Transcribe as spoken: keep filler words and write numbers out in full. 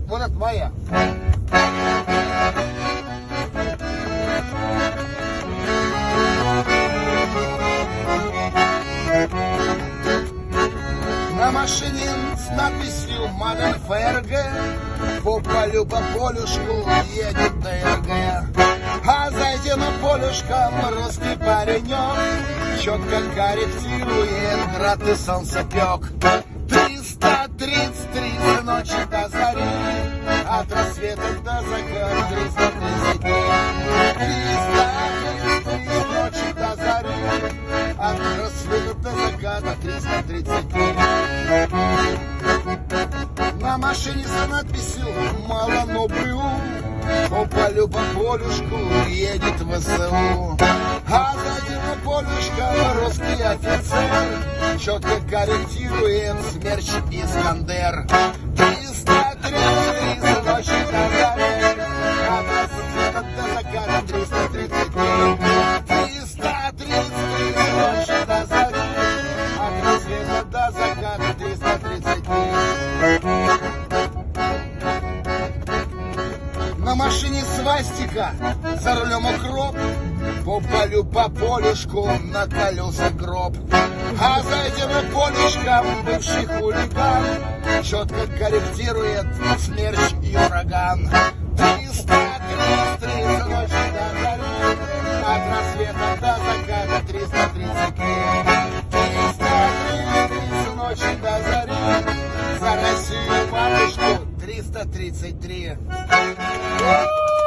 Вот это моя. На машине с надписью «Мадам ФРГ» по полю, по полюшку едет ДРГ. А зайдя на полюшко, русский паренек четко корректирует град и солнцепек. Триста тридцать три ночи до зари, от рассвета до заката триста тридцать три. Триста тридцать три ночи до зари, от рассвета до заката триста тридцать три. На машине с надписью «Мало, но БУ» по полю, по полюшку едет ВСУ. А сзади на полюшко русский офицер четко корректирует смерч Искандер. Триста тридцать три ночи до зари, от рассвета до заката триста тридцать три. Триста тридцать три ночи до зари, от рассвета до заката триста тридцать три. На машине свастика, за рулем укроп, по полю, по полюшку, на колеса гроб. А зайдя на полюшко, бывший хулиган четко корректирует смерч и ураган. Триста тридцать три ночи до зари, от рассвета до заката триста тридцать три. Триста тридцать три ночи до зари, за Россию, матушку, триста тридцать три.